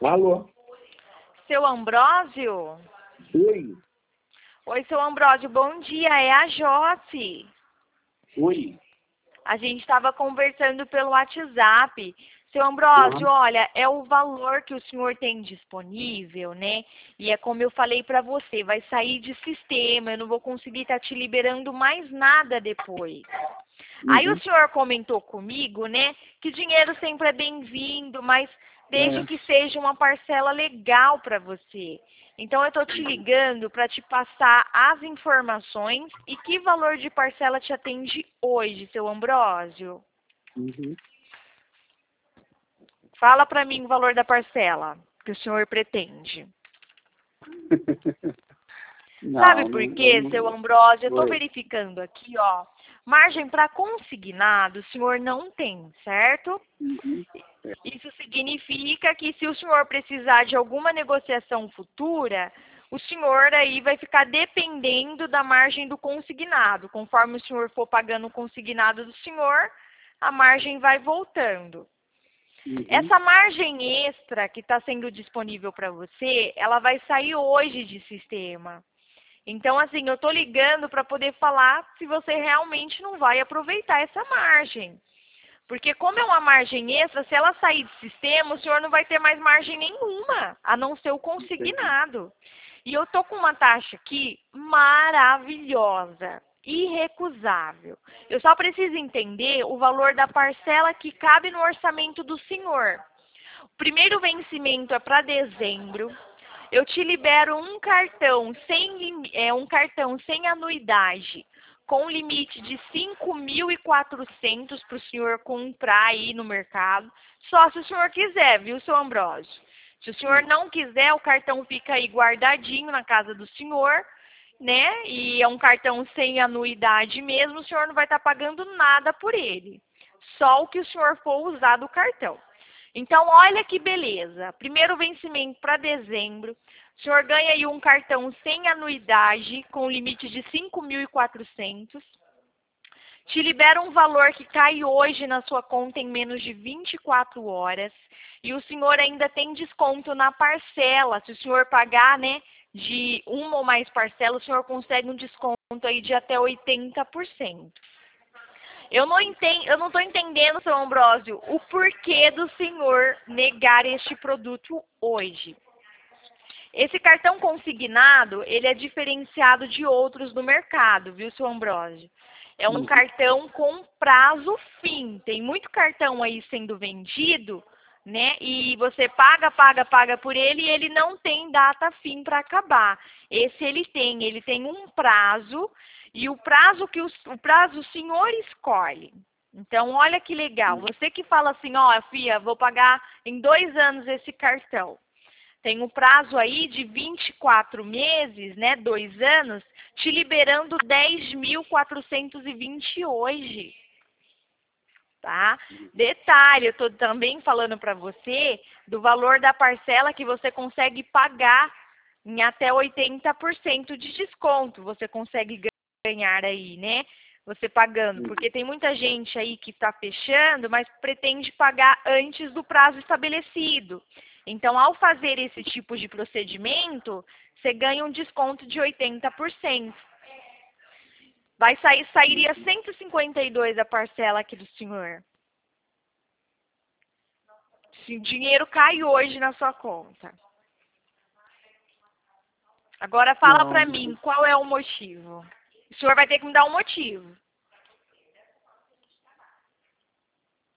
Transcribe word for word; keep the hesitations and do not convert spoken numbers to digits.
Alô? Seu Ambrósio? Oi. Oi, seu Ambrósio, bom dia, é a Josi. Oi. A gente estava conversando pelo WhatsApp. Seu Ambrósio, Uhum. olha, é o valor que o senhor tem disponível, né? E é como eu falei para você, vai sair de sistema, eu não vou conseguir estar te liberando mais nada depois. Aí o Uhum. senhor comentou comigo, né, que dinheiro sempre é bem-vindo, mas desde É. que seja uma parcela legal para você. Então eu estou te ligando para te passar as informações e que valor de parcela te atende hoje, seu Ambrósio. Uhum. Fala para mim o valor da parcela que o senhor pretende. Sabe Não, por não, eu quê, não. seu Ambrósio? Eu estou Oi. verificando aqui, ó. Margem para consignado o senhor não tem, certo? Uhum. Isso significa que se o senhor precisar de alguma negociação futura, o senhor aí vai ficar dependendo da margem do consignado. Conforme o senhor for pagando o consignado do senhor, a margem vai voltando. Uhum. Essa margem extra que está sendo disponível para você, ela vai sair hoje de sistema. Então, assim, eu estou ligando para poder falar se você realmente não vai aproveitar essa margem. Porque como é uma margem extra, se ela sair de sistema, o senhor não vai ter mais margem nenhuma, a não ser o Entendi. consignado. E eu tô com uma taxa aqui maravilhosa, irrecusável. Eu só preciso entender o valor da parcela que cabe no orçamento do senhor. O primeiro vencimento é para dezembro. Eu te libero um cartão sem, lim- é, um cartão sem anuidade, com limite de cinco mil e quatrocentos para o senhor comprar aí no mercado. Só se o senhor quiser, viu, seu Ambrósio? Se o senhor não quiser, o cartão fica aí guardadinho na casa do senhor, né? E é um cartão sem anuidade mesmo, o senhor não vai estar pagando nada por ele. Só o que o senhor for usar do cartão. Então, olha que beleza. Primeiro vencimento para dezembro. O senhor ganha aí um cartão sem anuidade, com limite de cinco mil e quatrocentos. Te libera um valor que cai hoje na sua conta em menos de vinte e quatro horas. E o senhor ainda tem desconto na parcela. Se o senhor pagar, né, de uma ou mais parcelas, o senhor consegue um desconto aí de até oitenta por cento. Eu não entendo, eu não estou entendendo, seu Ambrósio, o porquê do senhor negar este produto hoje. Esse cartão consignado, ele é diferenciado de outros do mercado, viu, seu Ambrósio? É um Uhum. cartão com prazo fim. Tem muito cartão aí sendo vendido, né? E você paga, paga, paga por ele e ele não tem data fim para acabar. Esse ele tem, ele tem um prazo e o prazo que o, o prazo o senhor escolhe. Então, olha que legal. Você que fala assim, ó, Fia, vou pagar em dois anos esse cartão. Tem um prazo aí de vinte e quatro meses, né, dois anos, te liberando dez mil quatrocentos e vinte hoje, tá? Detalhe, eu estou também falando para você do valor da parcela que você consegue pagar em até oitenta por cento de desconto. Você consegue ganhar aí, né? Você pagando, porque tem muita gente aí que está fechando, mas pretende pagar antes do prazo estabelecido. Então, ao fazer esse tipo de procedimento, você ganha um desconto de oitenta por cento. Vai sair, sairia cento e cinquenta e dois a parcela aqui do senhor. Se o dinheiro cai hoje na sua conta. Agora fala Não, pra mim, qual é o motivo? O senhor vai ter que me dar um motivo.